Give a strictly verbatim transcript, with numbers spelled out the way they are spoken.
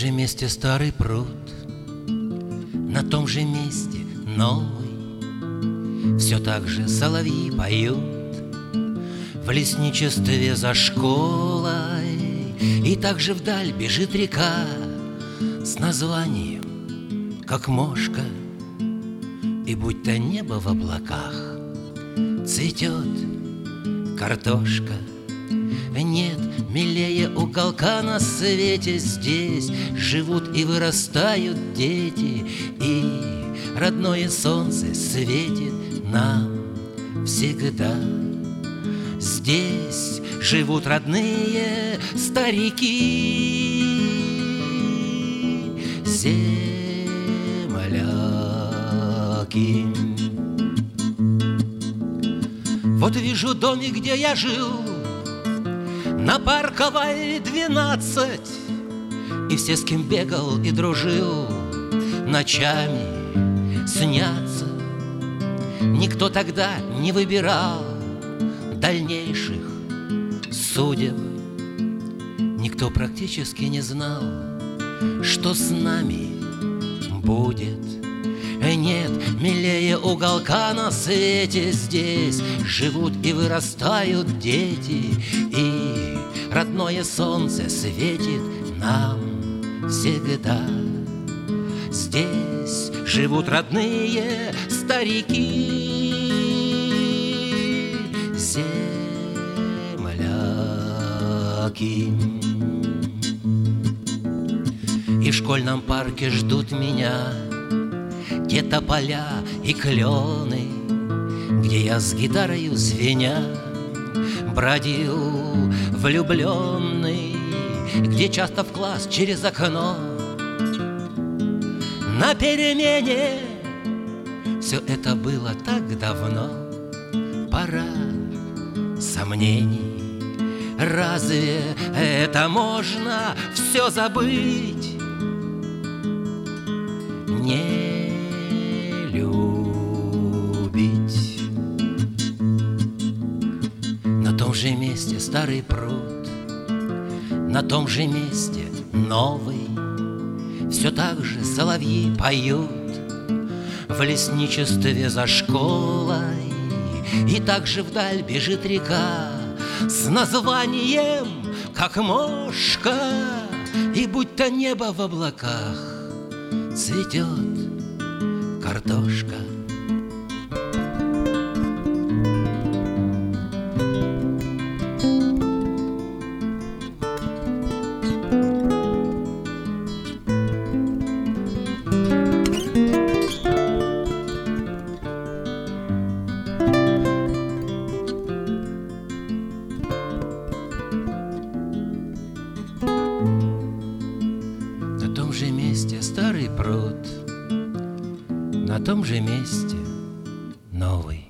же месте старый пруд, на том же месте новый. Все так же соловьи поют в лесничестве за школой. И так же вдаль бежит река с названием, как мошка. И будь то небо в облаках, цветет картошка. Нет милее уголка на свете. Здесь живут и вырастают дети, и родное солнце светит нам всегда. Здесь живут родные старики, земляки. Вот вижу домик, где я жил, на Парковой двенадцать, и все, с кем бегал и дружил, ночами снятся. Никто тогда не выбирал дальнейших судеб. Никто практически не знал, что с нами будет. Нет милее уголка на свете. Здесь живут и вырастают дети, и родное солнце светит нам всегда. Здесь живут родные старики, земляки. И в школьном парке ждут меня те тополя и клены, где я с гитарою звеня бродил влюбленный, где часто в класс через окно на перемене. Все это было так давно. Пора сомнений. Разве это можно все забыть? Не любить. На том же месте старый пруд, на том же месте новый. Все так же соловьи поют в лесничестве за школой. И так же вдаль бежит река с названием, как мошка. И будь то небо в облаках, цветет картошка. На том же месте старый пруд, на том же месте новый.